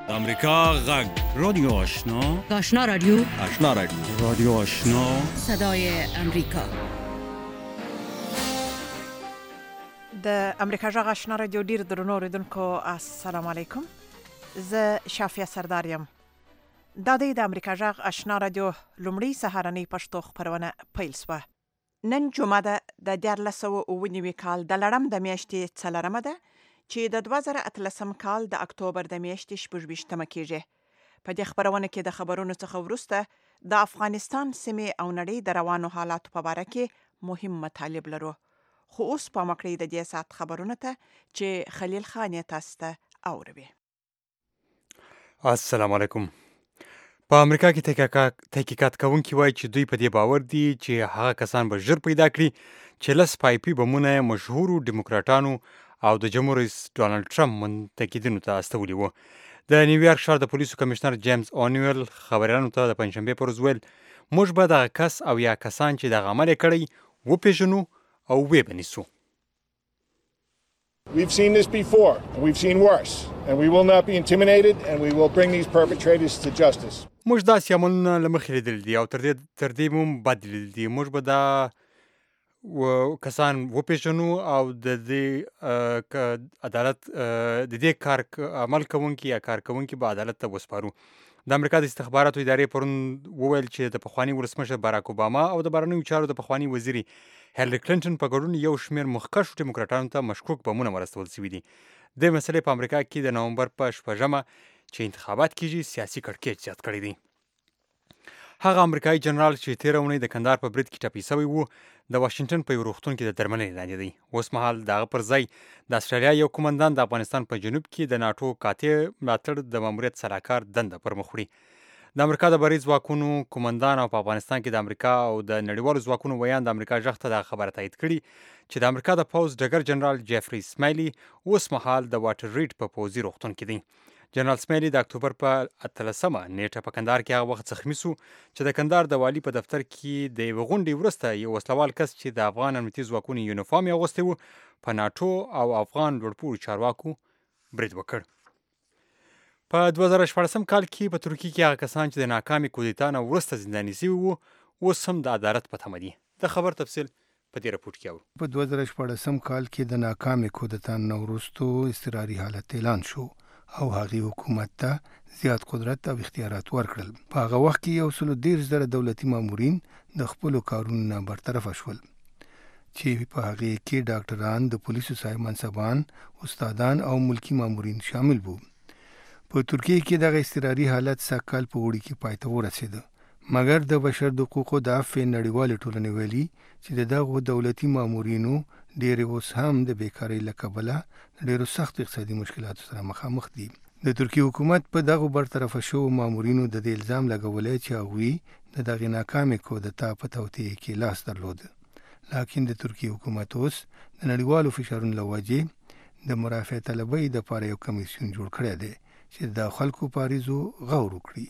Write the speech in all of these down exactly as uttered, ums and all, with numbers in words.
امریکا غږ رادیو آشنا آشنا رادیو آشنا رادیو رادیو آشنا صدای امریکا. د امریکا غږ آشنا رادیو ډیر درنو اوریدونکو السلام علیکم. زه شافیه سردار یم. دا د امریکا غږ آشنا رادیو لومړی سهارنۍ پښتو خبرونه پیل شوه. نن جمعه ده د دیارلس سوه اووه نوي کال د لړم د میاشتې څلورمه ده چې د دوه زره اتلسم کال د اکتوبر د میاشتې شپږ ویشتمه کېږي. په دې خبرونه کې د خبرونو څخه وروسته د افغانستان سیمې او نړۍ د روانو حالاتو په باره کې مهم مطالب لرو. خو اوس په مکړې د دې سات خبرونه ته چې خلیل خان یې تاسو ته اوروي. السلام علیکم. په امریکا کې تحقیقات کوونکي وایي چې دوی په دې باور دي چې هغه کسان به ژر پیدا کړي چې لس پایپي بمونه مشهورو ډیموکراټانو او د جمهور رئیس ډانلډ ټرمپ منتقدینو ته استولي وو. د نیویارک ښار د پولیسو کمشنر جیمز اونیول خبریالانو ته د پنجشنبې پر ورځ ویل موږ به دغه کس او یا کسان چې دغه عمل یې کړی وپېژنو او ویې به نیسو. We've seen this before, and we've seen worse, and we will not be intimidated, and we will bring these perpetrators to justice. موږ داسې عملونه له مخې لیدل دي او تر دې تر دې مو بد لیدل دي. موږ به دا کسان وپېژنو او د دې عدالت د دې کار عمل کوونکي یا کار کوونکي به عدالت ته وسپارو. د امریکا د استخباراتو ادارې پرون وویل چې د پخواني ولسمشر باراک اوباما او د بهرنیو چارو د پخواني وزیرې هیلري کلینټن په ګډون یو شمېر مخکښو ډیموکراټانو ته مشکوک بمونه ورستول شوي دي. د مسلې په امریکا کې د نومبر په شپږمه چې انتخابات کېږي سیاسي کړکېچ زیات کړی دی. هغه امریکایي جنرال چې تېره اونۍ د کندهار په برید کې ټپي شوی وو د واشنګټن په یو روغتون کې د درملنې لاندې دی. اوس مهال د هغه پر ځای د استرالیا یو قومندان د افغانستان په جنوب کې د ناټو قاطع ملاتړ د ماموریت سلاکار دنده پر مخ وړي. د امریکا د بری ځواکونو قومندان او په افغانستان کې د امریکا او د نړیوالو ځواکونو ویان د امریکا غږ ته دا خبره تایید کړي چې د امریکا د پوځ ډګر جنرال جیفري سمیلي اوس مهال د واټر ریډ په پوځي روغتون کې دی. جنرال سمیلي د اکتوبر په اتلسمه نیټه په کندهار کې هغه وخت زخمي شو چې د کندهار د والي په دفتر کې د یوې غونډې وروسته یو وسلوال کس چې د افغان امنیتي ځواکونو یونیفارم یې اغوستی و په ناټو او افغان لوړپوړو چارواکو برید وکړ. په دوه زره شپاړسم کال کې په ترکیه کې هغه کسان چې د ناکامې کودتا نه وروسته زنداني شوي وو اوس هم د عدالت په تمه دي. د خبر تفصیل په دې راپورټ کې اورو. په دوه زره شپاړسم کال کې د ناکامې کودتا نه وروسته اضطراري حالت اعلان شو او هغې حکومت ته زیات قدرت او اختیارات ورکړل. په هغه وخت کې یو سلو دېرش زره دولتي مامورین د خپلو کارونو نه برطرفه شول چې په هغې کې ډاکټران، د پولیسو صاحب منصبان، استادان او ملکی مامورین شامل وو. په ترکیه کې دغه اضطراري حالت سږ کال په اوړي کې پای ته ورسېده، مګر د بشر د حقوقو د عفو نړیوالې ټولنې ویلي چې د دغو دولتي مامورینو ډېرې اوس هم د بیکارۍ له کبله ډېرو سختو اقتصادي مشکلاتو سره مخامخ دي. د ترکیه حکومت په دغو برطرفه شوو مامورینو د دې الزام لګولی چې هغوی د دغې ناکامې کودتا په توطیه کې لاس درلود. لاکن د ترکیه حکومت اوس د نړیوالو فشارونو له وجې د مرافع طلبۍ دپاره یو کمیسیون جوړ کړی دی چې د خلکو په عریضو غور وکړي.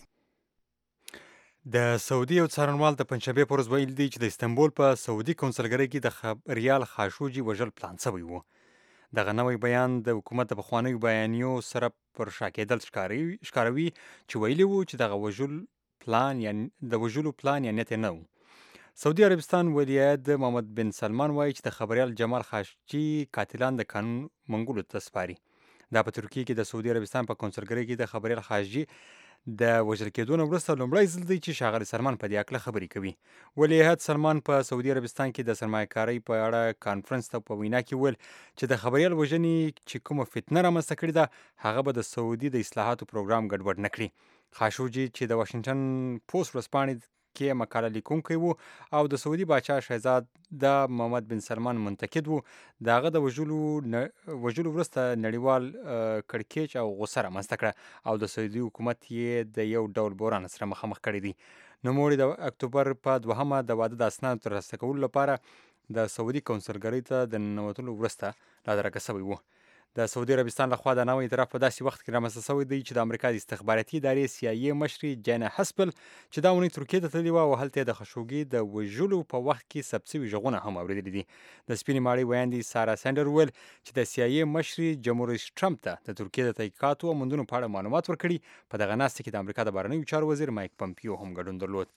د سعودي یو څارنوال د پنجشنبې په ورځ ویل دی چې د استنبول په سعودي کونسلګرۍ کې د خبریال خاشوجي وژل پلان شوی و. دغه نوی بیان د حکومت د پخوانیو بیانیو سره پر شا کېدل ښکاروي چې ویلي وو چې دغه وژل پلان یا د وژلو پلان یا نیت نه و. سعودي عربستان ولیعهد محمد بن سلمان وایي چې د خبریال جمال خاشوجي قاتلان د قانون منګولو ته سپاري. دا په ترکیه کې د سعودي عربستان په کونسلګرۍ کې د خبریال خاشوجي د وژل کېدو نه وروسته لومړی ځل دی چې ښاغلی سلمان په دې هکله خبرې کوي. ولیعهد سلمان په سعودي عربستان کې د سرمایه‌کارۍ په اړه کانفرنس ته په وینا کې وویل چې د خبریال وژنې چې کومه فتنه رامنځته کړې ده هغه به د سعودي د اصلاحاتو پروګرام ګډوډ نه کړي. خاشوجي چې د واشنګټن پوسټ ورځپاڼې کې مقاله لیکونکی و او د سعودي باچا شهزاده محمد بن سلمان منتقد و، د هغه د وژلو وژلو وروسته نړیوال کړکېچ او غوسه رامنځته کړه او د سعودي حکومت یې د یو ډول بحران سره مخامخ کړی دی. نوموړي د اکتوبر په دوهمه د واده د اسنادو ترلاسه کولو لپاره د سعودي کونسلګرۍ ته د ننوتلو وروسته رادرګه شوی و. د سعودي عربستان لخوا د نوی اعتراف په داسې وخت کې رامنځته شوی دی چې د امریکا د استخباراتي ادارې سی آی ای مشرې جینا هسپل چې دا اونۍ ترکیې ته تللې وه او هلته یې د خشوګي د وژلو په وخت کې ثبت شوي غږونه هم اورېدلي دي. د سپینې ماڼۍ ویاندې سارا سینډر وویل چې د سی آی ای مشرې جمهور رئیس ټرمپ ته د ترکیې د تحقیقاتو او موندنو په اړه معلومات ورکړي. په دغه ناسته کې د امریکا د بهرنیو چارو وزیر مایک پمپیو هم ګډون درلود.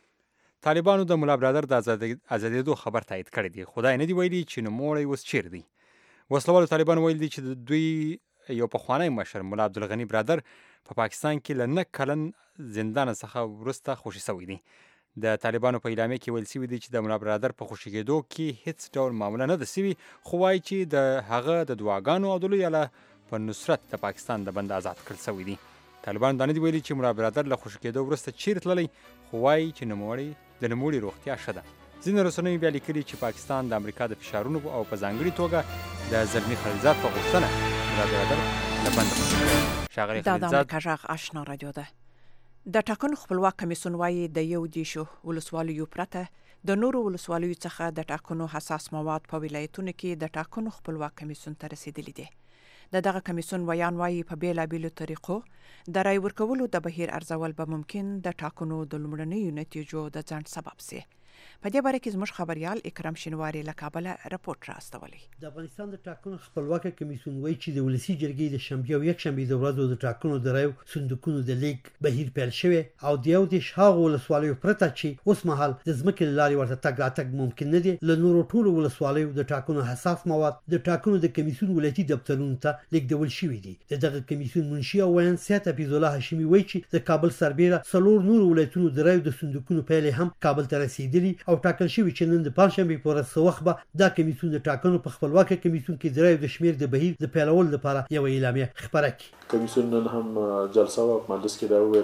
طالبانو د ملا برادر د ازادېدو خبر تایید کړی دی. خدای نه دی ویلي چې نوموړی اوس چیرې دی. وسلوالو طالبانو ویل دي چې دوی یو پخوانی مشر ملا عبدالغني برادر په پا پاکستان کې له نه کلن زندان څخه وروسته خوشي شوی دی. د طالبانو په اعلامیه کې ویل شوي دي چې د ملا برادر په خوشي کېدو کې هیڅ ډول معامله نه ده شوې، خو وایي چې د هغه د دعاګانو او د لوی الله په نصرت د پاکستان د بند آزاد کړل شوی دی. طالبانو دا نه دي ویلي چې ملا برادر له خوشي کېدو وروسته چیرې تللی، خو وایي چې نوموړی د نوموړي روغتیا ښه ده. ځینې رسنیو بیا لیکلي چې پاکستان د امریکا د فشارونو او په ځانګړې توګه د زلمي خلیلزاد په غوښتنه ملا برادر له بنده خلاص کړی. ښاغلی دا د خلیلزاد امریکا غږ آشنا رادیو ده. د ټاکنو خپلواک کمیسیون وایي د یو دیشو ولسوالیو پرته د نورو ولسوالیو څخه د ټاکنو حساس مواد په ولایتونو کې د ټاکنو خپلواک کمیسیون ته رسیدلي دي. د دغه کمیسیون ویان وایي په بیلابیلو طریقو د رای ورکولو د بهیر ارزول به ممکن د ټاکنو د لومړنیو نتیجو د ځنډ سبب سي. په دې باره کې زموږ خبريال اکرم شینواری له کابل راپورټ راستولی. د افغانستان د ټاکنو خپلواک کمیسیون وایي چې د ولسی جرګې د شنبه او یکشنبه د ورځو د ټاکنو د رایو صندوقونو د لیک بهیر پیل شوی او د یو د شاغو ولسوالیو پرته چې اوس مهال د ځمکې لاري ورته تګ راتګ ممکن نه دی. له نورو ټولو ولسوالیو د ټاکنو حساس مواد د ټاکنو د کمیسیون ولایتي دفترونو ته لیږدول شوي دي. د دغه کمیسیون منشي او ویان سیاست حفیظ الله هاشمي وایي چې د کابل سربېره څلور نورو ولایتونو د رایو د صندوقونو پیل هم کابل ته رسیدلي او ټاکل شوی چې نن د پنځشنبه په ورځ وخت به دا کمیسیون د ټاکنو په خپلواک کمیسیون کې د رایو د شمیر د بهیر د پیلولو لپاره یو اعلامیه خبره کړه. کمیسیون نن هم جلسه و په مجلس کې دا ویل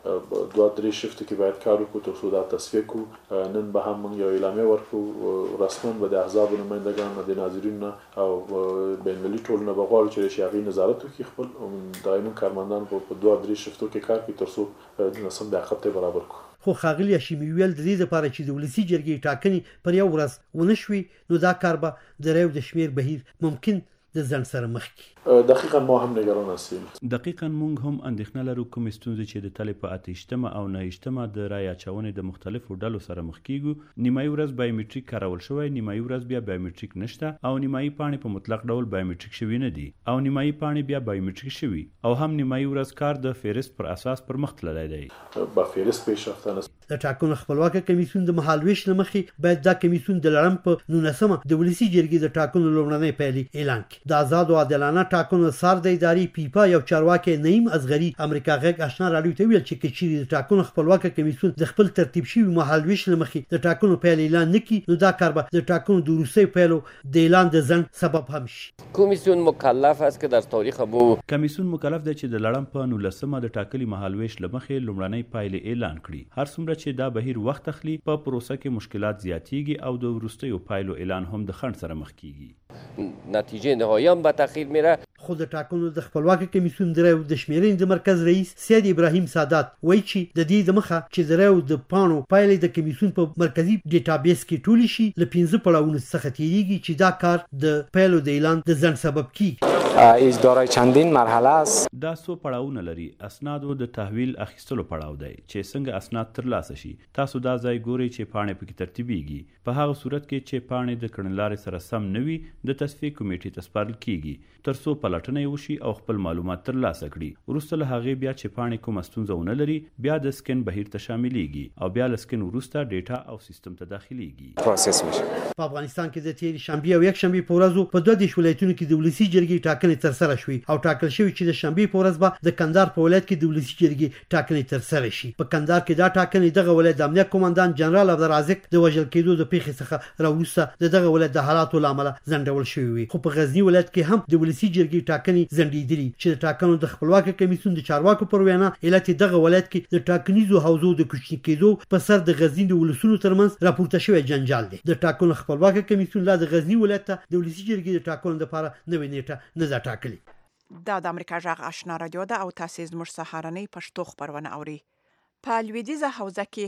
چې دوه درې شفت کې باید کار وکړو تر څو دا تصفیه کړو. نن به هم یو اعلامیه ورکړو رسماً به د احزاب نمائندگان د ناظرین او بین المللي ټولنه به غواړي چې شیاغي نظارت وکړي خپل دایمي کارمندان په دوه درې شفتو کې کار کوي تر څو نسم د عقب ته برابر کړو. خو ښاغلي هاشمي ویل د دې لپاره چې د ولسی جرګې ټاکنې پر یو ورځ ونه شوي نو دا کار به د رایو د شمیر بهیر ممکن د ځنډ سره مخ کړي. دقیقاً ما هم نگران هستیم. دقیقاً مونږ هم اندېښنه لرو کوم ستونزې چې د تلې په اتهشتمه او نهشتمه د رای اچونې د مختلفو ډلو سره مخ کیږو. نیمایي ورځ بایومټریک کارول شوی، نیمایي ورځ بیا بایومټریک نشته او نیمایي پاڼې په مطلق ډول بایومټریک شوي نه دي او نیمایي پاڼې بیا بایومټریک شوي او هم نیمایي ورځ کار د فهرست پر اساس پر مخ تللی دی. با فهرست پیشرفته نه. د ټاکنو خپلواک کمیسیون د مهالويش لمخې باید دا کمیسیون د لړم په نولسمه د ولسی جرګې د ټاکنو لومړنۍ پیلي اعلان کړي. د آزاد او عادلانه ټاکنو سر د ادارې پیپا یو چارواکي نعیم اصغری امریکا غږ آشنا رادیو ته ویل چې کچېری د ټاکنو خپلواک کمیسیون د خپل ترتیب شوی مهالويش لمخې د ټاکنو پیل اعلان نکړي نو دا کار به د ټاکنو د روسي پیلو د اعلان د ځنډ سبب هم شي. کمیسیون مکلف است که در تاریخ بو کمیسیون مکلف دی چې د لړم په نولسمه د ټاکلي مهالويش لمخې لومړنۍ پایلې اعلان کړي. هر څومره چې دا بهیر وخت تخلي په پروسه کې مشکلات زیاتېږي او د وروستیو پایلو اعلان هم د خنډ سره مخ کیږي. نتیجه نهایی هم به تأخیر میره. خود ټاکنو د خپلواک کمیسیون د رایو د شمیرنې د مرکز رئیس سید ابراهیم سادات وایي چې د دې د مخه چې د رایو د پاڼو پایلې د کمیسیون په مرکزی ډیټابیس کې ټول شي ل پنځه پړاوونو څخه تیریږي چې دا کار د پیلو د اعلان د ځنډ سبب کیږي. ایج دارای چندین مرحله است. دا څو پړاوونه لري. اسنادو د تحویل اخیستلو پړاو دی چې څنګه اسناد ترلاسه شي. تاسو دا ځای ګورئ چې پاڼې پکې ترتیبیږي. په هغه صورت کې چې پاڼې د کړنلارې سره سم نه وي د تصفیه کمیټې ته سپارل کیږي ترڅو پلټنه وشي او خپل معلومات ترلاسه کړي. وروسته له هغې بیا چې پاڼې کومه ستونزه ونه لري بیا د سکن بهیر ته شاملیږي او بیا له سکن وروسته ډیټا او سیستم ته داخليږي. پروسس میشه. په افغانستان کې د تیر شنبه او یک شنبه په ورځو په دوه دیش ولایتونو کې د ولسی جرګې ټاکنې تر سره شوې او ټاکل شوی چې د شنبه په ورځ به د کندهار په ولایت کې د ولسی جرګې ټاکنې تر سره شي. په کندهار کې دا ټاکنې دغه ولایت د امنیت قومندان جنرال عبدالرازق د وژل کېدو د پیښې څخه راوروسته د دغه ولایت د حالاتو لامل ځنډول شوی وي. خو په غزنی ولایت کې هم د ولسی جرګې ټاکنې ځنډېدلې چې د ټاکنو د خپلواک کمیسیون د چارواکو پر وینا علت دغه ولایت کې د ټاکنیزو حوزو د کوچني کېدو په سر د غزنی د ولسونو ترمنځ راپورته شوی جنجال دی. د ټاکنو خپلواک کمیسیون لا د غزنی ولایت ته د ولسی جرګې د ټاکنو لپاره نوې نیټه نه ده ټاکلې. دا د امریکا غږ آشنا رادیو ده او تاسو زموږ سهارنۍ پښتو خبرونه اوري. په لویدیزه حوزه کې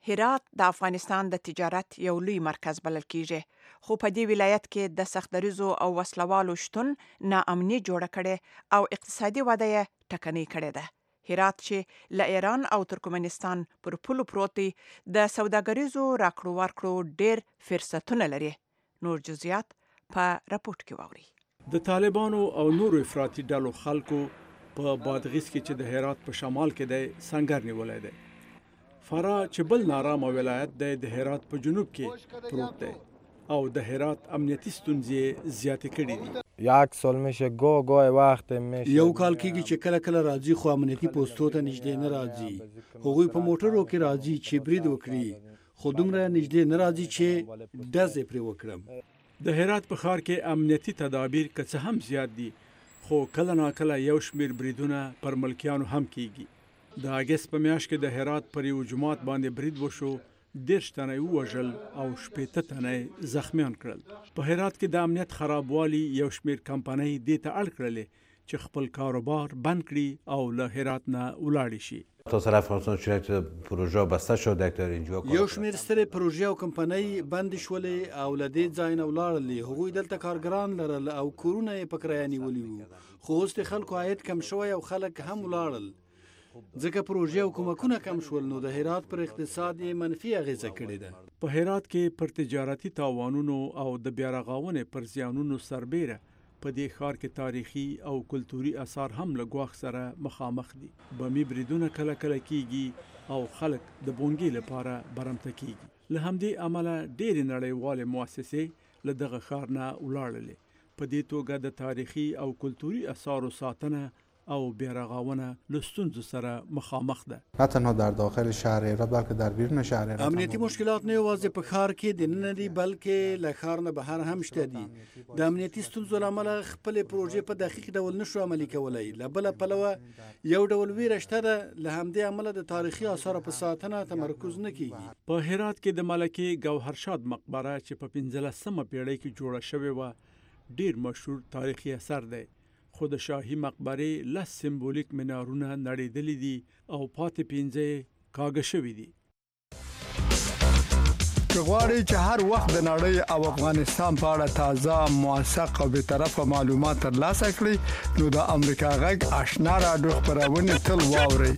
هرات د افغانستان د تجارت یو لوی مرکز بلل کیږي، خو په دې ولایت کې د سختدریزو او وسلوالو شتون ناامني جوړه کړي او اقتصادي وده یې ټکنۍ کړې ده. هرات چې له ایران او ترکمنستان پر پولو پروت دی، د سوداګریزو راکړو ورکړو ډېر فرصتونه لري. نور جزئیات په راپورټ کې واوري. د طالبانو او نورو افراطي ډلو خلکو په بادغیس کې چې د هرات په شمال کې دی سنگر نیولی دی. فرا چې بل نارامه ولایت دی د هرات په جنوب کې پروت دی او د هرات امنیتي ستونزې زیاتې کړي دي. یک سال میشه گو گوی وقت میشه یو کال کېږي چې کله کله راځي خو امنیتي پوستو ته نږدې نه راځي. هغوی په موټرو کې راځي چې برید وکړي، خو دومره نږدې نه راځي چې ډزې پرې وکړم. د هرات په ښار کې امنیتي تدابیر که څه هم زیات دي، خو کله ناکله یو شمېر بریدونه پر ملکیانو هم کیږي. د اګست په میاشت کې د هرات پر یو جومات باندې برید وشو، دېرش تنه یې ووژل او شپېته تنه یې زخمیان کړل. په هرات کې د امنیت خرابوالي یو شمېر کمپنۍ دې ته اړ کړلې چې خپل کاروبار بند کړي او له هرات نه ولاړې شي. تا سر افغانستان شرکت پروژه بسته شد دکتر اینجا یو شمېر سترې پروژې او کمپنۍ بند شولې او له دې ځای نه ولاړلې. هغوی دلته کارګران لرل او کورونه یې په کرایه نیولي وو، خو اوس د خلکو عاید کم شوی او خلک هم ولاړل. ځکه پروژې او کومکونه کم شول نو د هرات پر اقتصاد یې منفي اغیزه کړې ده. په هرات کې پر تجارتي تاوانونو او د بیا رغونې پر زیانونو سربیره په دې ښار کې تاریخي او کلتوري اثار هم له ګواښ سره مخامخ دي. بمي بریدونه کله کله کیږي او خلک د بونګې لپاره برمته کیږي. له همدې امله ډېرې نړیوالې مؤسسې له دغه ښار نه ولاړلې. په دې توګه د تاریخي او کلتوري اثارو ساتنه او بیارغاونه له ستونزو سره مخامخ ده. نه تنها در داخل شهر هرات بلکه در بیرون شهر هرات امنیتي مشکلات نه یوازې په ښار کې دننه دي بلکې له ښار نه بهر هم شته دي. د امنیتي ستونزو له امله خپلې پروژې په دقیق ډول نشو عملي کولی. له بله پلوه یو ډول ویره شته ده، له همدې امله د تاریخي اثارو په ساتنه تمرکز نه کیږي. په هرات کې د ملکې ګوهرشاد مقبره چې په پنځلسمه پیړۍ کې جوړه شوې وه ډیر مشهور تاریخي اثر دی، خو د شاهي مقبرې لس سمبولیک منارونه نړېدلي دي او پاتې پنځه کاږه شوي دي. که غواړئ چې هر وخت د نړۍ او افغانستان په اړه تازه، موثق او بېطرفه معلومات ترلاسه کړئ نو د امریکا غږ آشنا راډیو خپرونې تل واورئ.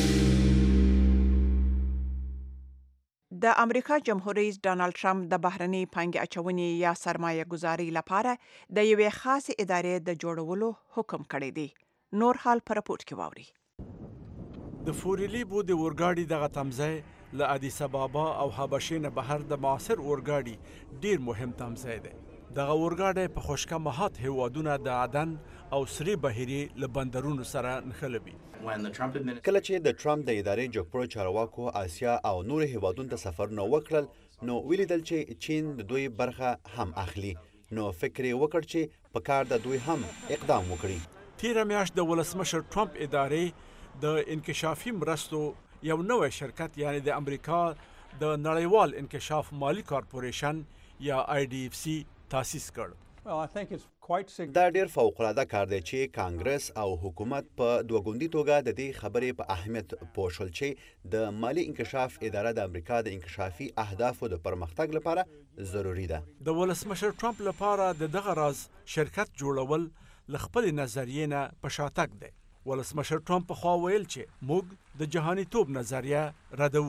د امریکا جمهور رئیس ډانلډ ټرمپ د بهرنۍ پانګې اچونې یا سرمایه گذاري لپاره د یوې خاصې ادارې د جوړولو حکم کړی دی. نور حال په راپورټ کې واوري. د فوریلیبو د اورګاډي دغه تمځای له ادیس ابابا او حبشې نه بهر د معاصر اورګاډي ډیر مهم تمځای دی. دغه اورګاډی په خشکه مهات هیوادونه د عدن او سری بحیرې له بندرونو سره نښلوي. کله چې د ټرمپ د ادارې جګپوړو چارواکو آسیا او نور هیوادونو ته سفرونه وکړل نو ولیدل چې چین د دوی برخه هم اخلي، نو فکر یې وکړ چې په کار د دوی هم اقدام وکړي. تیره میاشت د ولسمشر ټرمپ ادارې د انکشافي مرستو یو نوی شرکت یعنی د امریکا د نړیوال انکشاف مالی کارپوریشن یا آی ډي اف سی تاسیس کړ. دا ډیر فوق العاده کار دی چې کانګرس او حکومت په دوه ګوندي توګه د دې خبرې په اهمیت پوه شول چې د مالی انکشاف اداره د امریکا د انکشافي اهدافو د پرمختګ لپاره ضروری ده. د ولسمشر ټرمپ لپاره د دغه راز شرکت جوړول له خپل نظریې نه په شاتګ دی. ولسمشر ټرمپ په خوا ویل چې موږ د جهانیتوب نظریه ردو.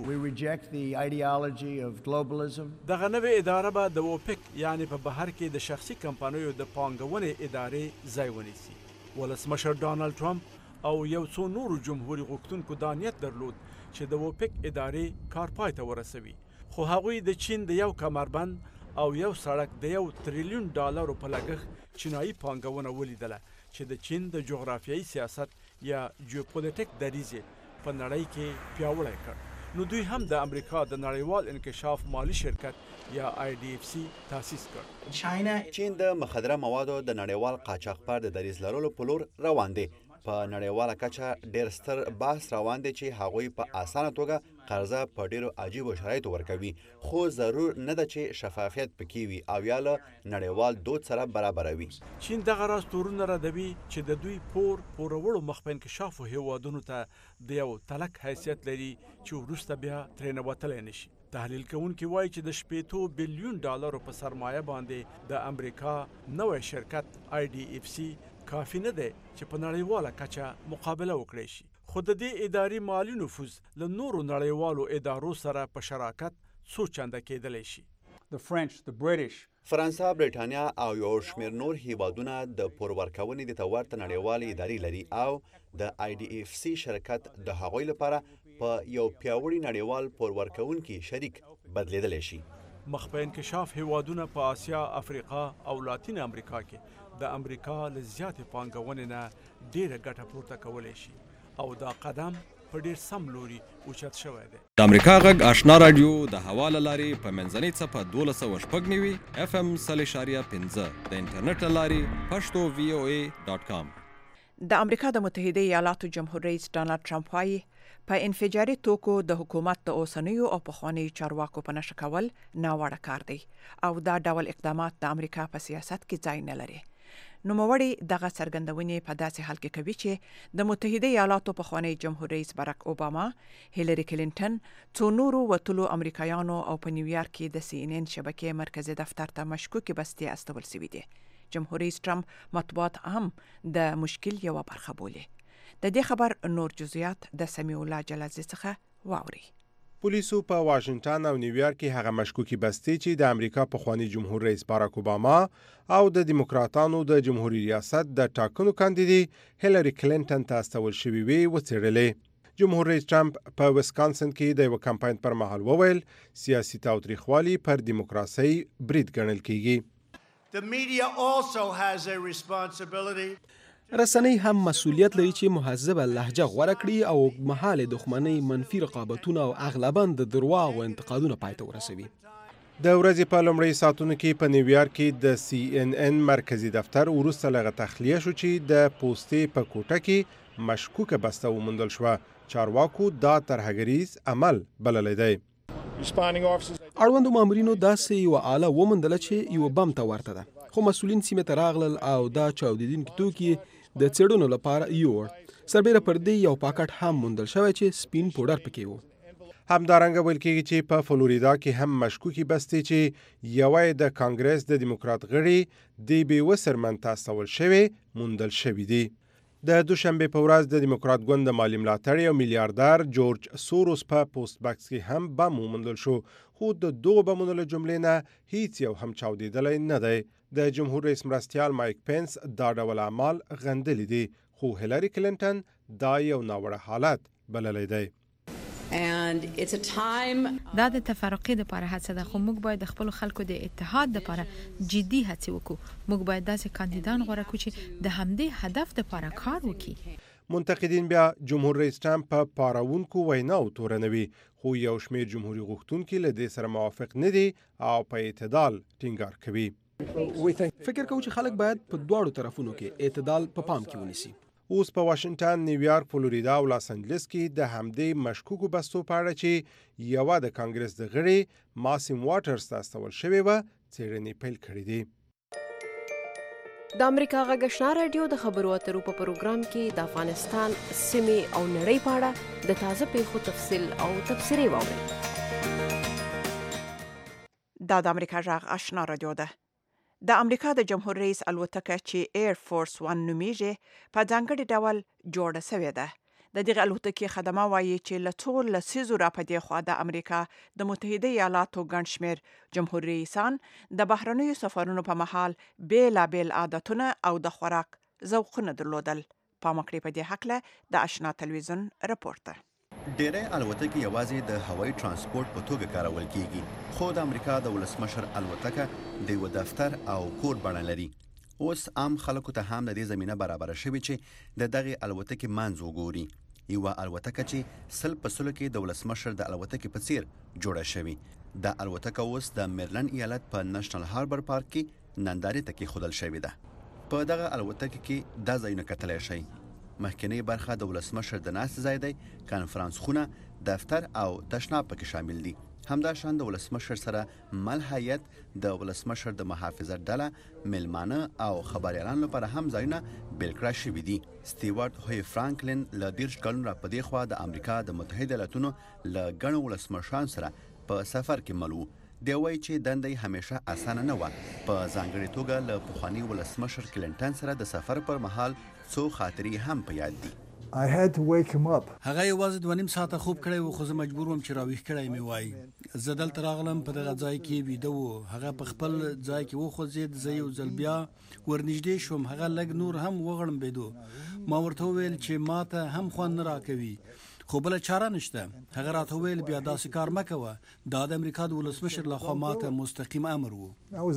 دغه نوې اداره به د اوپک یعنی په بهر کې د شخصي کمپنیو د پانګونې ادارې ځای ونیسي. ولسمشر ډانلډ ټرمپ او یو څو نورو جمهوري غوښتونکو دا نیت درلود چې د اوپک ادارې کار پای ته ورسوي، خو هغوی د چین د یو کمربند او یو سړک د یو تریلیون ډالرو په لګښت چینایي پانګونه ولیدله چې د چین د جغرافیایي سیاست یا جیوپولیټیک دریځ په نړۍ کې پیاوړی کړ. نو دوی هم د امریکا د نړیوال انکشاف مالی شرکت یا آی ډي اف سی تاسیس کړ. چین د مخدره موادو د نړیوال قاچاق پر د دریځ لرلو په لور روان دی. په نړیواله کچه ډېر ستر بحث روان دی چې هغوی په اسانه توګه قرضه په ډېرو عجیبو شرایطو ورکوي، خو ضرور نه ده چې شفافیت پکې وي او یا له نړیوال دود سره برابروي. چین دغه راز تورونه ردوي چې د دوی پور پورولو مخ په انکشافو هیوادونو ته د یو تلک حیثیت لري چې وروسته بیا ترې نه وتلی نه شي. تحلیل کوونکي وایي چې د شپېتو بلیون ډالرو په سرمایه باندې د امریکا نوی شرکت آی ډي اف سی کافي نه دی چې په نړیواله کچه مقابله وکړي شي، خو د دې ادارې مالي نفوذ له نورو نړیوالو ادارو سره په شراکت څو چنده کېدلی شي. The French, the British. فرانسه، برېټانیا او یو شمېر نور هیوادونه د پور ورکونې د ته ورته نړیوالې ادارې لري او د آی ډي اف سی شرکت د هغوی لپاره په یو پیاوړي نړیوال پور ورکوونکي شریک بدلیدلی شي. مخ په انکشاف هیوادونه په آسیا، افریقا او لاتین امریکا کې د امریکا له زیاتې پانګونې نه ډېره ګټه پورته کولی شي او دا قدم په ډېر سم لوري اوچت شوی دی. د امریکا غږ آشنا راډیو د هوا له لارې په منځنۍ څپه دولس سوه شپږ نوي اف ام سل اشاریه پنځه د انټرنیټ له لارې پښتو وی او ای ډاټ کام. د امریکا د متحده ایالاتو جمهور رئیس ډانلډ ټرمپ وایي په انفجاري توکو د حکومت د اوسنیو او پخوانیو چارواکو په نښه کول ناوړه کار دی او دا ډول اقدامات د امریکا په سیاست کې ځای نه لري. نوموړي دغه څرګندونې په داسې حال کې کوي چې د متحده ایالاتو پخوانی جمهور رئیس باراک اوباما، هیلری کلینټن، څو نورو وتلو امریکایانو او په نیویارک کې د سی ان ان شبکې مرکزي دفتر ته مشکوکې بستې استول شوي دي. جمهور رئیس ټرمپ مطبوعات هم د مشکل یوه برخه بولي. د دې خبر نور جزئیات د سمیع الله جلازي څخه واوري. پولیسو په واشنگټن او نیویارک کې هغه مشکوکي بستې چې د امریکا پخوانی جمهور رئیس باراک اوباما او د دیموکراتانو د جمهوریت ریاست د ټاکنو کاندیدي هیلری کلینټن ته استول شوي وي وڅېړلې. جمهور رئیس ټرمپ په ویسکانسن کې د یو کمپاین پر مهال وویل سیاسي تاوتریخوالي پر دیموکراسي برید ګڼل کیږي. The media also has a responsibility. رسنۍ هم مسؤلیت لري چې مهذبه لهجه غوره کړي او اوږدمهالې دښمنۍ، منفي رقابتونه او اغلباً د درواغو انتقادونه پای ته ورسوي. د ورځې په لومړۍ ساعتونو کې په نیویارک کې د سی ان ان مرکزي دفتر وروسته له هغه تخلیه شو چې د پوستې په کوټه کې مشکوکه بسته وموندل شوه. چارواکو دا ترهګریز عمل بللی دی. اړوندو مامورینو داسې یوه آله وموندله چې یوه بم ته ورته ده، خو مسؤلین سیمې ته راغلل او دا چاودیدونکي توکي د څېړنو لپاره یوړ. سربیره پر دې یو پاکټ هم موندل شوی چې سپین پوډر پکې و. همدارنګه ویل کېږي چې په فلوریدا کې هم مشکوکي بستې چې یوه یې د کانګرس د دیموکرات غړي دی بي وسرمن ته استول شوی موندل شوي دي. د دوشنبې په ورځ د دیموکرات ګوند د مالي ملاتړ او میلیاردر جورج سوروس په پوسټ باکس کې هم بم وموندل شو، خو د دغو بمونو له جملې نه هیڅ یو هم چاودېدلی نه دی. د جمهور رئیس مرستیال مایک پینس دا ډول اعمال غندلي دي، خو هیلری کلینټن دا یو ناوړه حالت بللی دی. دا د تفرقې لپاره هڅه ده، خو موږ باید د خپلو خلکو د اتحاد لپاره جدي هڅې وکړو. موږ باید داسې کاندیدان غوره کړو چې د همدې هدف لپاره کار وکړي. منتقدین بیا جمهور رئیس ټرمپ په پاروونکو ویناو تورنوي، خو یو شمېر جمهوري غوښتونکي له دې سره موافق نه دي او په اعتدال ټینګار کوي. فکر کوو چې خلک باید په دواړو طرفونو کې اعتدال په پام کې ونیسي. اوس په واشنگټن، نیویارک، فلوریدا او لاس انجلس کې د همدې مشکوکو بستو په اړه چې یوه د کانګرس د غړي ماسیم واټرز ته استول شوې وه څېړنې پیل کړي دي. د امریکا غږ آشنا راډیو د خبرو اترو په پروګرام کې د افغانستان، سیمې او نړۍ په اړه د تازه پیښو تفصیل او تبصرې واورئ. دا د امریکا غږ آشنا راډیو ده. د امریکا د جمهور رئیس الوتکه چې ایر فورس ون نومیږي په ځانګړي ډول جوړه شوې ده. د دغه الوتکې خدمه وایي چې له څو لسیزو راپدې خوا د امریکا د متحده ایالاتو ګڼ شمېر جمهور رئیسان د بهرنیو سفرونو په مهال بیلابیل عادتونه او د خوراک ذوقونه درلودل. پام وکړئ په دې هکله د آشنا تلویزیون رپورټ ده. ډیری الوتکې یوازې د هوایي ترانسپورت په توګه کارول کیږي، خو د امریکا د ولسمشر الوتکه د یو دفتر او کور بڼه لري. اوس عام خلکو ته هم د دې زمینه برابره شوې چې د دغه الوتکې منځ وګوري. یوه الوتکه چې سل په سلو کې د ولسمشر د الوتکې په څیر جوړه شوې. دا الوتکه اوس د میرلند ایالت په نېشنل هاربر پارک کې نندارې ته کېښودل شوې ده. په دغه الوتکه کې دا ځایونه کتلی شئ: مخکنی برخه د ولسمشر د ناستې ځای دی، کنفرانس خونه، دفتر او تشناب پکې شامل دي. همداشان د ولسمشر سره مل هیئت، د ولسمشر د محافظت ډله، میلمانه او خبریالانو لپاره هم ځایونه بیل کړای شوي دي. سټیوارټ هوی فرانکلین له دېرش کلونو را په دې خوا د امریکا د متحده ایالتونو له ګڼو ولسمشرانو سره په سفر کې مل و. دی وایي چې دنده یې همیشه اسانه نه وه. په ځانګړې توګه له پخواني ولسمشر کلینټن سره د سفر پر مهال څو خاطرې هم په یاد دي. I had to wake him up. هغه یوازې دوه نیم ساعته خوب کړی و، خو زه مجبور وم چې راویښ کړی مې وای. زه دلته راغلم، په دغه ځای کې ویده و. هغه په خپل ځای کې وخوځېد، زه یو ځل بیا ورنږدې شوم. هغه لږ نور هم وغړمبېدو. ما ورته وویل چې ما ته هم خوند نه راکوي، خو بله چاره نشته. هغه راته وویل بیا داسې کار مه کوه. دا د امریکا د ولسمشر لخوا ما ته مستقیم امر و.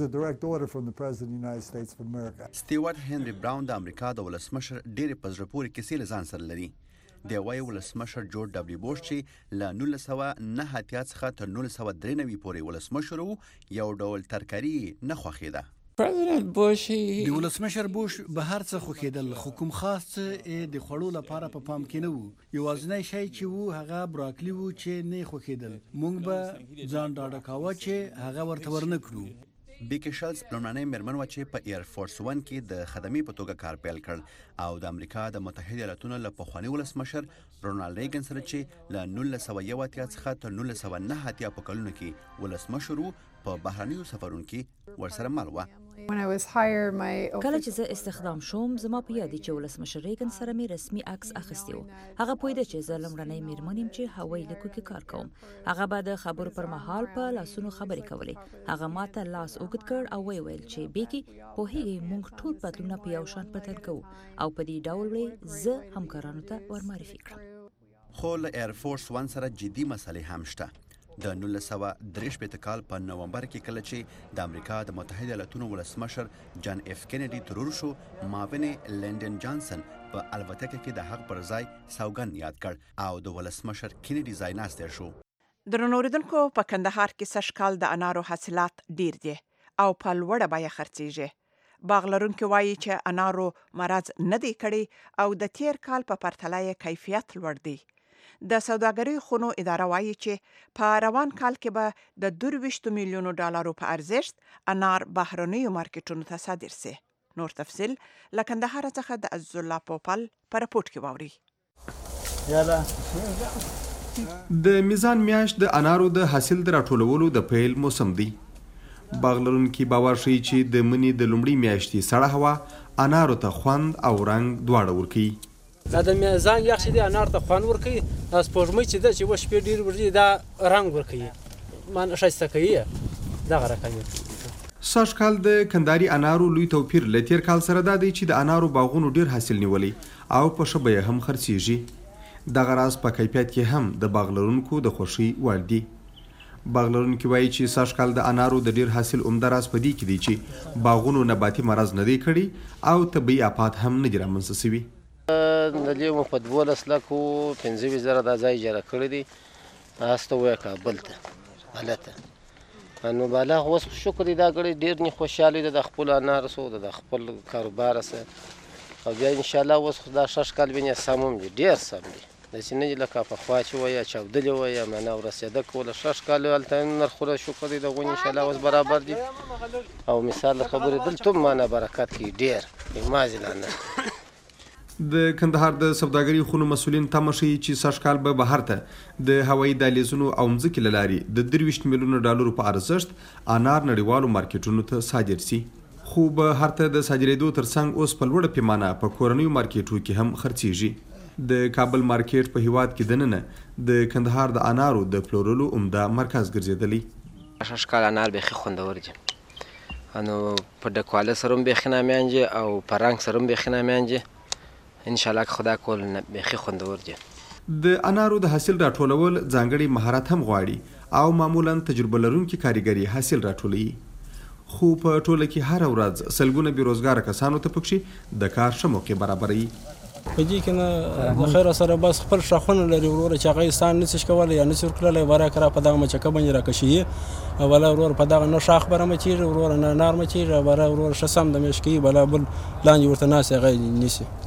سټیوارټ هنري براون د امریکا د ولسمشر ډېرې په زړه پورې کیسې له ځان سره لري. دی وایي ولسمشر جورج ډبلیو بوش چې له نولس سوه نهه اتیا څخه تر نولس سوه درې نوي پورې ولسمشر و، یو ډول ترکاري نه خوښېده. د ولسمشر بوش به هر څه خوښېدل، خو کوم خاص څه د خوړو لپاره په پام کې نه و. یوازینی شی چې و هغه براکلي و چې نه خوښېدل. موږ به ځان ډاډه کاوه چې هغه ورته ورنه کړو. بیکی شلز لومړنۍ مېرمن وه چې په ایر فورس ون کې د خدمې په توګه کار پیل کړ او د امریکا د متحده ایالتونو له پخواني ولسمشر رونالډ ریګن سره چې له نولس سوه یو اتیا څخه تر نولس سوه نهه اتیا په کلونو کې ولسمشر و، په بهرنیو سفرونو کې ورسره مل وه. کله چې زه استخدام شوم، زما په یاد چې ولسمشر ریګن سره مې رسمي عکس اخیستی و. هغه پوهېده چې زه لومړنۍ مېرمن یم چې هوایي لیکو کې کار کوم. هغه به د خبرو پر مهال په لاسونو خبرې کولې. هغه ما ته لاس اوږد کړ او ویې ویل چې بیکي، پوهېږئ موږ ټول پتلونه په یو شان بدل کوو او په دې ډول به زه همکارانو ته ورمعرفي کړم. خو له ایر فورس ون سره جدي مسلې هم شته. د نولس سوه درې شپېته کال په نومبر کې کله چې د امریکا د متحده ایالتونو ولسمشر جان اف کینیډي ترور شو، معاون لینډن جانسن په الوتکه کې د هغه پر ځای سوګند یاد کړ او د ولسمشر کینیډي ځای ناستی شو. درنو اوریدونکو، په کندهار کې سږ کال د انارو حاصلات ډیر دي او په لوړه بیه خرڅیږي. باغ لرونکي وایي چې انارو مرض نه دی کړی او د تیر کال په پرتله یې کیفیت لوړ دی. د سوداګرۍ خونو اداره وایي چې په روان کال کې به د دوه میلیونو ډالرو په ارزښت انار بهرنیو مارکیټونو ته صادر سي. نور تفصیل له کندهار څخه د عزالله پوپل په راپورټ کې واوري. د میزان میاشت د انارو د حاصل د راټولولو د پیل موسم دی. باغ لرونکي باور ښیي چې د مني د لومړۍ میاشتې سړه هوا انارو ته خوند او رنګ دواړه ورکوي. دا د میزان یخ چې دی انار ته خوند ورکوي. دا سپوږمۍ چې ده چې اوس شپې ډېر ورځي دا رنګ ورکوي، معنی ښایسته کوي. دغه رقم سږ کال د کندهاري انارو لوی توپیر له تېر کال سره دا دی چې د انارو باغونو ډېر حاصل نیولی او په ښه بیه هم خرڅیږي. دغه راز په کیفیت کې هم د باغ لرونکو د خوښۍ وړ دی. باغ لرونکي وایي چې سږ کال د انارو د ډېر حاصل عمده راز په دې کې دی چې باغونو نباتي مرض نه دی کړی او طبیعي آفات هم نه دي رامنځته سوي. د دې مو په دولس لکو پنځه ویشت زره دا ځای اجاره کړی دی. هسته وایه کابل ته هلته نو بالغ اوس شکر دی دا کړی ډېر نه خوشحالي ده د خپلو انارو سو د خپل کاروبار سه او بیا انشاءالله اوس دا شش کال وینې سم هم دي، ډېر سم دي. داسې نه دي لکه پخوا چې وایه چاودلې وایه معنا ورسېده کوله. شش کال هلته نرخونه شکر دی د غونې انشاءالله اوس برابر دي او مثال د خبرې دلته هم معنا برکت کوي ډېر مازې لا نه. د کندهار د سوداګرۍ خونو مسؤلین تمه ښیي چې سږ کال به بهر ته د هوایي دهلیزونو او مځکې له لارې د درویشت میلیونو ډالرو په ارزښت انار نړیوالو مارکیټونو ته صادر سي. خو بهر ته د صادرېدو ترڅنګ اوس په لوړه پیمانه په کورنیو مارکیټو کې هم خرڅیږي. د کابل مارکیټ په هیواد کې دننه د کندهار د انارو د پلورلو عمده مرکز ګرځېدلی. سږ کال انار بیخي خوندور دي، نو په ډکواله سره هم بیخي نامیان دي او په رنګ سره هم بیخي نامیان دي. انشاءالله که خدا کول بیخي خوندور دي. د انارو د حاصل راټولول ځانګړی مهارت هم غواړي او معمولا تجربه لرونکي کاریګري حاصل راټولوي. خو په ټوله کې هره ورځ سلګونه بېروزګاره کسانو ته پکښې د کار ښه موقع برابروي. په دې کې نه د خیر سره بس خپل شاخونه لري وروره چې هغه ستان نشي کولی یا نشي ورکړلی ورا کرا په دغه مچکه باندې راکشي ولا ورور په دغه نه شاخ بره مچېږي ورور نه نار مچېږي ولا ورور ښه سم د میشکي بلا بل لاندې ورته ناست هغه نیسي.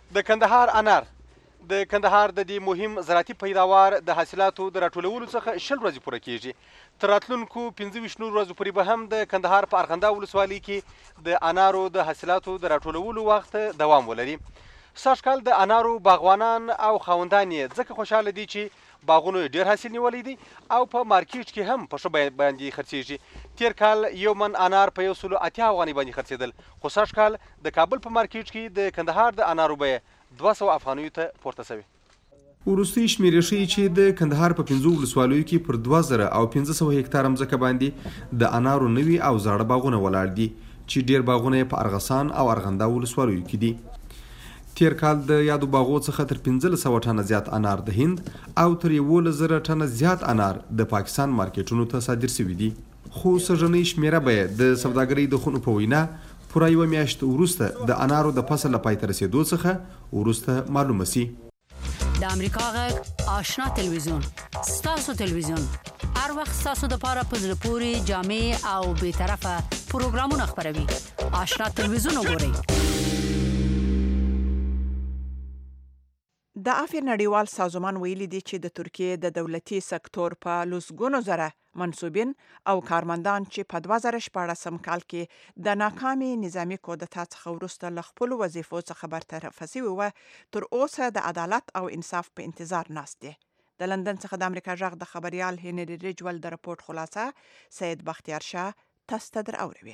د کندهار انار د کندهار د دې مهم زراعتي پیداوار د حاصلاتو د راټولولو څخه شل ورځې پوره کیږي. تر راتلونکو پنځه ویشت نورو ورځو پورې به هم د کندهار په ارغنده ولسوالۍ کې د انارو د حاصلاتو د راټولولو وخت دوام ولري. سږ کال د انارو باغوانان او خاوندان یې ځکه خوشحاله دي چې باغونو یې ډېر حاصل نیولی دی او په مارکیټ کې هم په ښه بیه باندې خرڅېږي. تېر کال یو من انار په یو سلو اتیا افغانۍ باندې خرڅېدل، خو سږ کال د کابل په مارکیټ کې د کندهار د انارو بیه دوه سوه افغانیو ته پورته شوې. وروستۍ شمیرې ښیي چې د کندهار په پنځو ولسوالیو کې پر دوه زره او پنځه سوه هکتاره مځکه باندې د انارو نوي او زاړه باغونه ولاړ دي چې ډېر باغونه یې په ارغسان او ارغنده ولسوالیو کې دي. تیر کال د یادو باغو څخه تر پنځلس سوه ټنه زیات انار د هند او تر یولس زره ټنه زیات انار د پاکستان مارکیټونو ته صادر شوي دي. خو سږنۍ شمیره به د سوداګرۍ د خونو په وینا پوره یوه میاشت وروسته د انارو د فصل له پای ته رسېدو څخه وروسته معلومه سي. د امریکا غږ آشنا تلویزیون ستاسو تلویزیون هر وخت ستاسو دپاره په زړه پورې جامع او بېطرفه پروګرامونه خپروي. آشنا تلویزیون وګورئ. د عافیه نړیوال سازمان ویلي دی چې د ترکیې د دولتي سکتور په لسګونو زره منصوبین او کارمندان چې په دوه زره شپاړسم کال کې د ناکامې نظامي کودتا څخه وروسته له خپلو وظیفو څخه برطرفه سوي وه، تر اوسه د عدالت او انصاف په انتظار ناست دي. د لندن څخه د امریکا غږ د خبریال هنري ریجول د رپورټ خلاصه سید بختیار شاه تاسو ته در اوروي.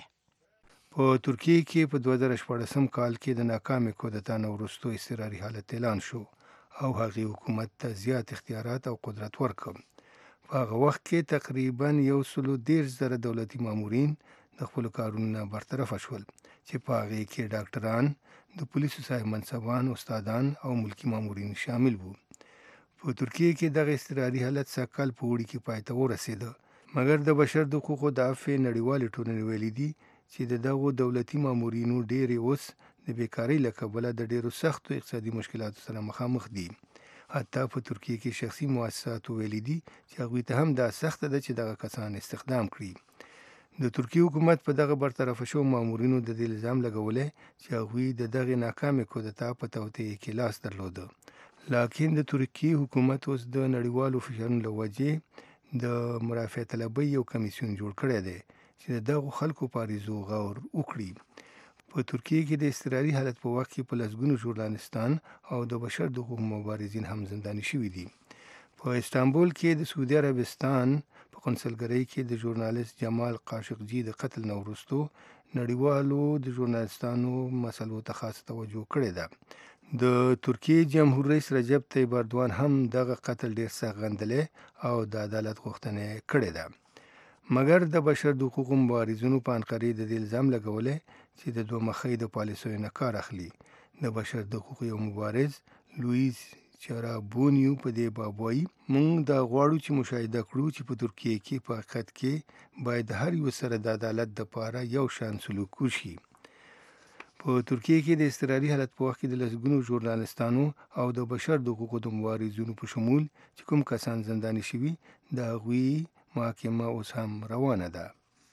په ترکیې کې په دوه زره شپاړسم کال کې د ناکامې کودتا نه وروسته اضطراري حالت اعلان شو او هغې حکومت ته زیات اختیارات او قدرت ورکړ. په هغه وخت کې تقریبا یو سلو دېرش زره دولتي مامورین د خپلو کارونو نه برطرفه شول چې په هغې کې ډاکټران، د پولیسو صاحب منصبان، استادان او ملکي مامورین شامل وو. په ترکیې کې دغه اضطراري حالت سږ کال په اوړي کې پای ته ورسېده، مګر د بشر د حقوقو د عفوې نړیوالې ټولنې ویلي دي چې د دغو دولتي مامورینو ډېرې اوس د بیکارۍ له کبله د ډېرو سختو اقتصادي مشکلاتو سره مخامخ دي. حتی په ترکیې کې شخصي مؤسساتو ویلي دي چې هغوی ته هم دا سخته ده چې دغه کسان استخدام کړي. د ترکیې حکومت په دغه برطرفه شوو مامورینو د دې الزام لګولی چې هغوی د دغې ناکامې کودتا په توطیې کې لاس درلوده. لاکن د ترکیې حکومت اوس د نړیوالو فشارونو له وجې د مرافع طلبۍ یو کمیسیون جوړ کړی دی چې د دغو خلکو په عریضو غور وکړي. په ترکیې کې د اضطراري حالت په وخت کې په لسګونو ژورنالستان او د بشر د حقوقو مبارزین هم زنداني شوي دي. په استانبول کې د سعودي عربستان په قونسلګرۍ کې د ژورنالست جمال قاشقجي د قتل نه وروستو نړیوالو د ژورنالستانو مسلو ته خاصه توجه کړې ده. د ترکیې جمهور رئیس رجب طیب اردوان هم دغه قتل ډېر سخت غندلی او د عدالت غوښتنه کړې ده. مګر د بشر د حقوقو مبارزینو په انقرې د دې الزام لګولی چې د دوه مخۍ د پالیسیو نه کار اخلي. د بشر د حقوقو یو مبارز لویس چرابونیو په دې باب وایي موږ دا غواړو چې مشاهده کړو چې په ترکیې کې په حقیقت کې باید هر یو سره د عدالت دپاره یو شان سلوک وشي. په ترکیې کې د اضطراري حالت په وخت کې د لسګونو ژورنالستانو او د بشر د حقوقو د مبارزینو په شمول چې کوم کسان زنداني شوي د هغوی محاکمه اوس هم روانه ده.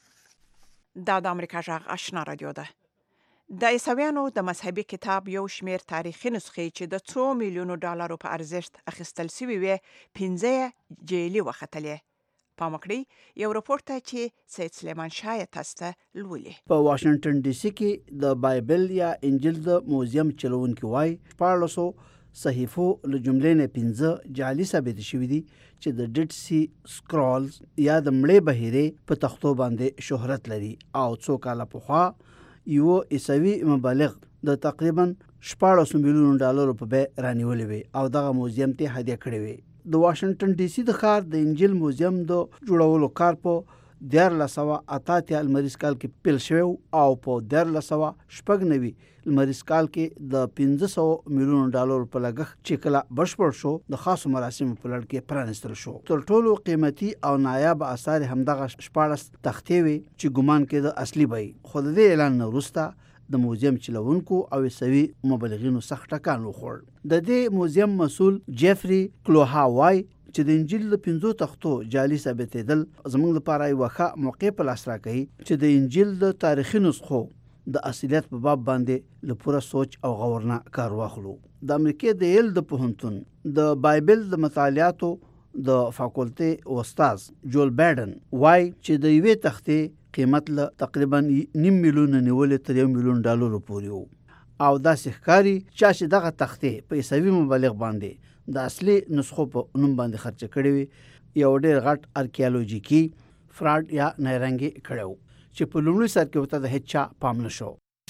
دا د امریکا غږ آشنا رادیو ده. د عیسویانو د مذهبي کتاب یو شمیر تاریخي نسخې چې د څو میلیونو ډالرو په ارزښت اخیستل شوي وې، پنځه جیلي وختلې. پام وکړئ یو رپورټ ته چې سید سلیمان شاه تاسو ته لولي. په واشنگټن ډي سي کې د بایبل یا انجیل د موزیم چلوونکي وایي شپاړسو صحیفو له جملې نه پنځه جعلي ثابت شوي دي چې د ډیډ سی سکرولز یا د مړې بهیرې په تختو باندې شهرت لري او څو کاله پخوا یو عیسوي مبلغ د تقریبا شپاړسو میلیونو ډالرو په بیه رانیولې وې او دغه موزیم ته هدیه کړې وې. د واشنگټن ډي سي د ښار د انجیل موزیم د جوړولو کار په دیارلس سوه اته اتیا لمریز کال کې پیل شوی او په دیارلس سوه شپږ نوي لمریز کال کې د پنځه سوه میلیونو ډالرو په لګښت چې کله بشپړ شو د خاصو مراسمو په لړ کې پرانیستل شو. تر ټولو قیمتي او نایاب اثار همدغه شپاړس تختې وې چې ګمان کېده اصلي به وي، خو د دې اعلان نه وروسته د موزیم چلوونکو او عیسوي مبلغینو سخت ټکان وخوړ. د دې موزیم مسؤل جیفري کلوها وایي چې د انجیل د پنځو تختو جعلي ثابتېدل زموږ لپاره یوه ښه موقع په لاس راکوي چې د انجیل د تاریخي نسخو د اصلیت په باب باندې له پوره سوچ او غور نه کار واخلو. د امریکای د یل د پوهنتون د بایبل د مطالعاتو د فاکولټي استاد جول بایډن وای چې د یوې تختې قیمت له تقریبا نیم میلیون نیولې تر یو میلیون ډالرو پورې وو او دا ښکاري چې دغه تختې په حسابي مبالغ باندې د اصلي نسخو په نوم باندې خرچ کړي وي یو ډېر غټ ارکیالوجیکي فراډ یا نایرنګي کړو چې په لومړي سر کې وته د هیڅ چا پام نشو.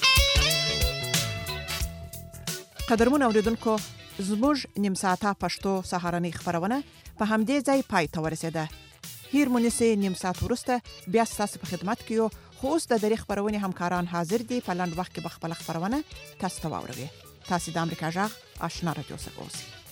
قدرمن اوریدونکو زموږ نیم ساعته پښتو سهارنۍ خبرونه په همدې ځای پای ته ورسېده. هیر مونږه نیم ساعت ورسته بیا ستاسو په خدمت کې یو خو اوس د دری خبرونه همکاران حاضر دي په لاند وخت کې بخپل خبرونه تاسو ته واوروي. تاسو د امریکا جغ آشنا رادیو څخه اوسئ.